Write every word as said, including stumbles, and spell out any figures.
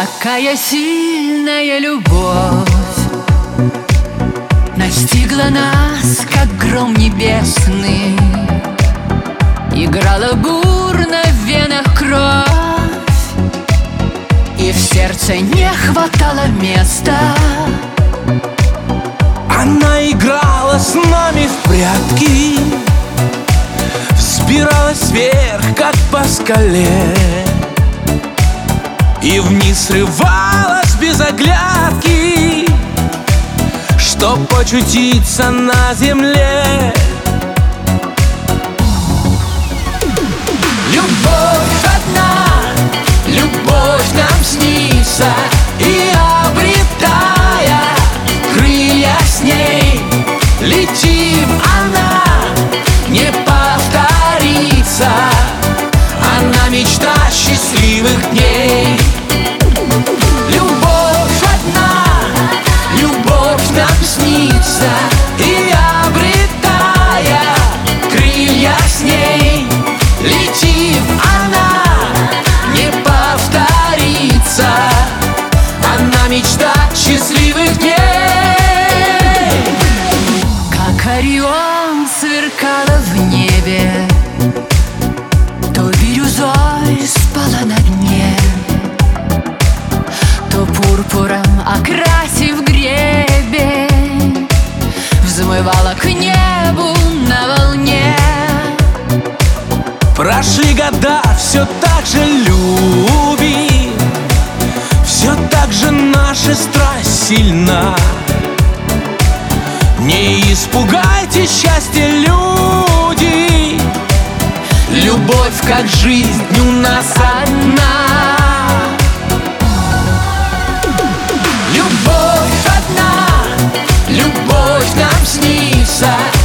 Какая сильная любовь настигла нас, как гром небесный. Играла бурно в венах кровь, и в сердце не хватало места. Она играла с нами в прятки, взбиралась вверх, как по скале, и вниз срывалась без оглядки, чтоб очутиться на земле. Любовь одна, любовь нам снится, и обретая крылья с ней, летим, она не повторится. Она мечта счастливых дней. Любовь одна, любовь нам снится, и обретая крылья с ней, летим, она не повторится. Она мечта счастливых дней. Как Орион сверкала в небе, то бирюзой спала на дне, то пурпуром окрасив гребень, взмывала к небу на волне. Прошли года, все так же любим, все так же наша страсть сильна. Не испугайте счастья, люди, Любовь, как жизнь, у нас одна. Любовь одна, любовь нам снится,